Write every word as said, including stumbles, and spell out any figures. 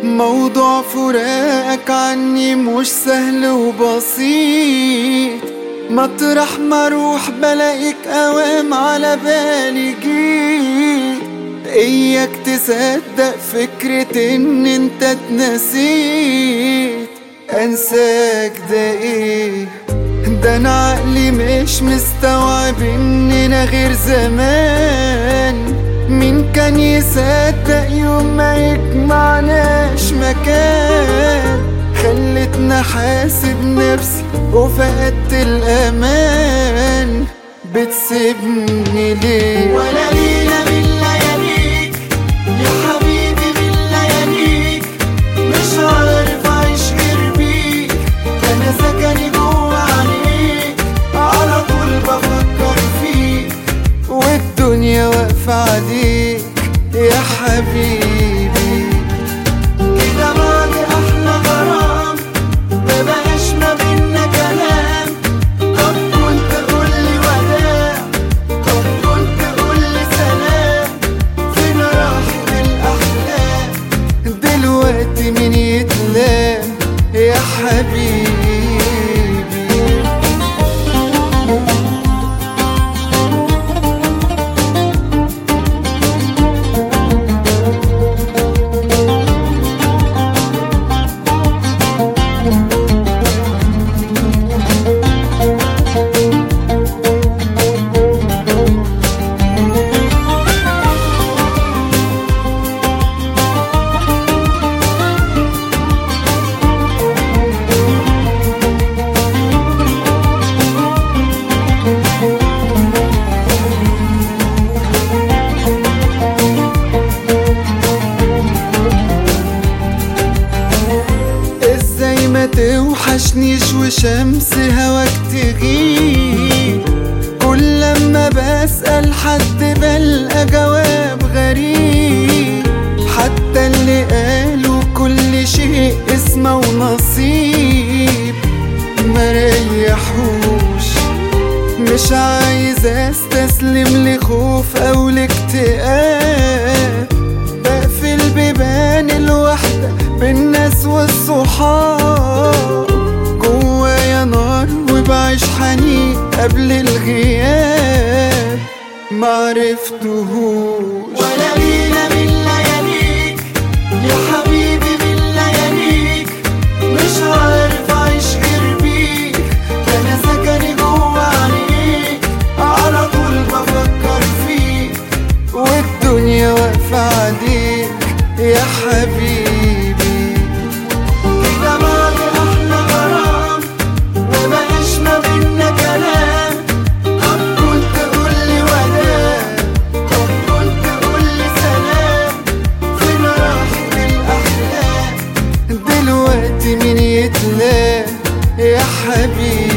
موضوع فراقك عني مش سهل وبسيط، مطرح ما اروح بلاقيك اوام على بالي جيت. اياك تصدق فكرة ان انت اتنسيت، انساك ده ايه؟ ده انا عقلي مش مستوعب اننا غير زمان. مين كان يصدق يوم ما يجمعناش مكان؟ خلتنا حاسب نفسي وفقدت الامان. بتسيبني ليه ولا ليلة من لياليك يا حبيبي؟ من لياليك مش عارف اعيش غير بيك، انا سكني جوا عينيك، على طول بفكر فيك والدنيا واقفة عليك يا حبيبي. كده بعد احلى غرام مبقاش ما بينا كلام. طب كنت قولي وداع، طب كنت قولي سلام، فين راحت الاحلام؟ دلوقتي مين يتلام يا حبيبي؟ ما توحشنيش وشمس هواك تغيب، كل لما بسأل حد بلقى جواب غريب. حتى اللي قالوا كل شيء اسمه ونصيب ما ريحوش. مش عايز استسلم لخوف او لاكتئاب، بقفل بيبان الوحدة بالناس والصحاب. جوايا نار وبعيش حنين قبل الغياب، معرفتهوش ولا ليلة من لياليك يا حبيبي. من لياليك مش عارف اعيش غير بيك، انا سكني جوا عينيك، على طول بفكر فيك والدنيا واقفة عليك يا حبيبي. كده بعد احلى غرام مبقاش ما بينا كلام. طب كنت قولي وداع، طب كنت قولي سلام، فين راحت الاحلام؟ دلوقتي مين يتلام يا حبيبي؟